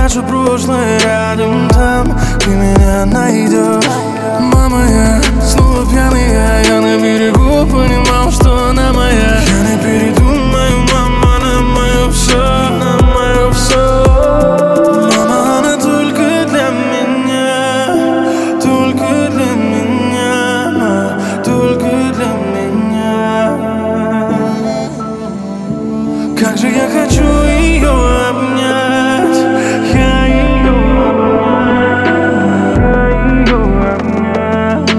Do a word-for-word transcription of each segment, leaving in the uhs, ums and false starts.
наше прошлое рядом, там ты меня найдешь. Мама, я снова пьяный, я, я на берегу понимал, что она моя. Я не передумаю, мама, на мое все, на мое все. Мама, она только для меня, только для меня, только для меня. Как же я хочу ее обнять, я ее обнять, я ее обнять.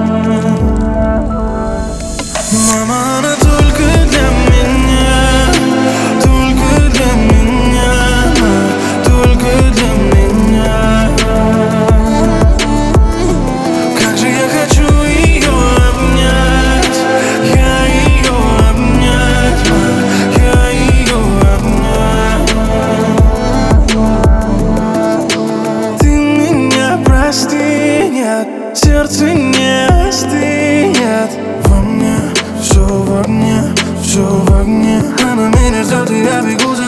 Мама, она только для меня, только для меня, только для меня. Как же я хочу ее обнять, я ее обнять, я ее обнять. Ты меня прости, нет, сердце не остынет. Во мне все в огне, все в огне. Она меня ждет, и я бегу